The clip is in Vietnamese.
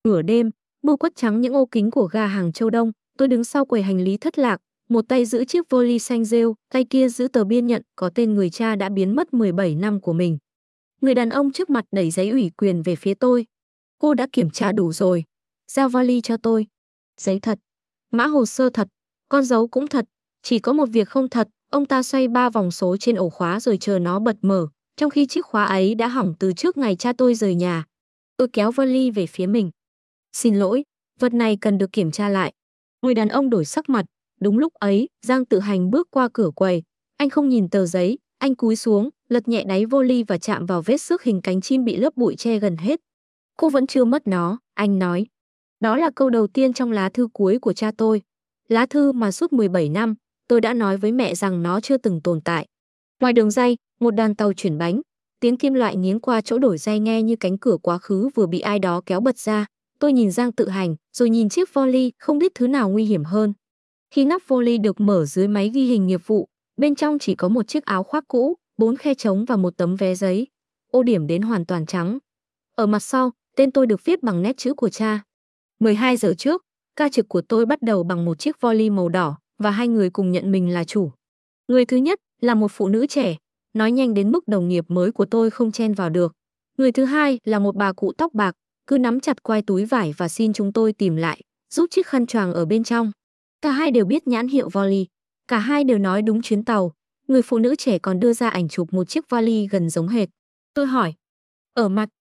Nửa đêm, mưa quất trắng những ô kính của ga hàng Châu Đông, tôi đứng sau quầy hành lý thất lạc, một tay giữ chiếc vali xanh rêu, tay kia giữ tờ biên nhận có tên người cha đã biến mất 17 năm của mình. Người đàn ông trước mặt đẩy giấy ủy quyền về phía tôi. Cô đã kiểm tra đủ rồi. Giao vali cho tôi. Giấy thật. Mã hồ sơ thật. Con dấu cũng thật. Chỉ có một việc không thật. Ông ta xoay 3 vòng số trên ổ khóa rồi chờ nó bật mở, trong khi chiếc khóa ấy đã hỏng từ trước ngày cha tôi rời nhà. Tôi kéo vali về phía mình. Xin lỗi, vật này cần được kiểm tra lại. Người đàn ông đổi sắc mặt. Đúng lúc ấy, Giang Tự Hành bước qua cửa quầy. Anh không nhìn tờ giấy, anh cúi xuống, lật nhẹ đáy vali và chạm vào vết xước hình cánh chim bị lớp bụi che gần hết. Cô vẫn chưa mất nó, anh nói. Đó là câu đầu tiên trong lá thư cuối của cha tôi. Lá thư mà suốt 17 năm, tôi đã nói với mẹ rằng nó chưa từng tồn tại. Ngoài đường ray, một đàn tàu chuyển bánh, tiếng kim loại nghiến qua chỗ đổi ray nghe như cánh cửa quá khứ vừa bị ai đó kéo bật ra. Tôi nhìn Giang Tự Hành, rồi nhìn chiếc vali, không biết thứ nào nguy hiểm hơn. Khi nắp vali được mở dưới máy ghi hình nghiệp vụ, bên trong chỉ có một chiếc áo khoác cũ, 4 khe trống và một tấm vé giấy. Ô điểm đến hoàn toàn trắng. Ở mặt sau, tên tôi được viết bằng nét chữ của cha. 12 giờ trước, ca trực của tôi bắt đầu bằng một chiếc vali màu đỏ và hai người cùng nhận mình là chủ. Người thứ nhất là một phụ nữ trẻ, nói nhanh đến mức đồng nghiệp mới của tôi không chen vào được. Người thứ hai là một bà cụ tóc bạc, cứ nắm chặt quai túi vải và xin chúng tôi tìm lại, giúp chiếc khăn choàng ở bên trong. Cả hai đều biết nhãn hiệu vali, cả hai đều nói đúng chuyến tàu. Người phụ nữ trẻ còn đưa ra ảnh chụp một chiếc vali gần giống hệt. Tôi hỏi, ở mặt